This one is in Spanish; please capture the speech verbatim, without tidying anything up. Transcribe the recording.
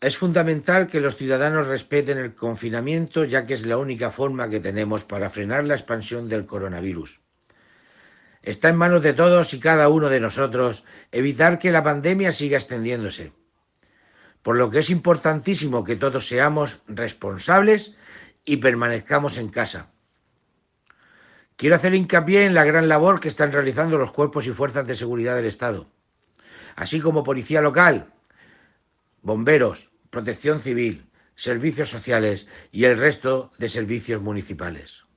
Es fundamental que los ciudadanos respeten el confinamiento, ya que es la única forma que tenemos para frenar la expansión del coronavirus. Está en manos de todos y cada uno de nosotros evitar que la pandemia siga extendiéndose, por lo que es importantísimo que todos seamos responsables y permanezcamos en casa. Quiero hacer hincapié en la gran labor que están realizando los cuerpos y fuerzas de seguridad del Estado, así como policía local, bomberos, protección civil, servicios sociales y el resto de servicios municipales.